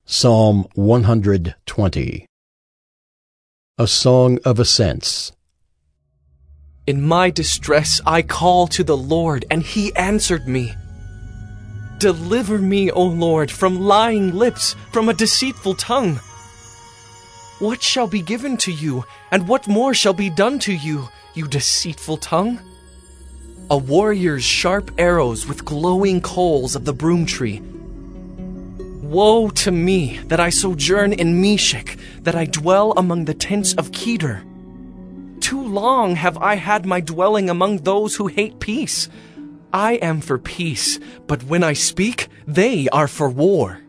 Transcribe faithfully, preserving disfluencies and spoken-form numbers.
Psalm one hundred twenty. A Song of Ascents. In my distress I call to the Lord, and he answered me. Deliver me, O Lord, from lying lips, from a deceitful tongue. What shall be given to you, and what more shall be done to you, you deceitful tongue? A warrior's sharp arrows with glowing coals of the broom tree. Woe to me that I sojourn in Meshech, that I dwell among the tents of Kedar. Too long have I had my dwelling among those who hate peace. I am for peace, but when I speak, they are for war.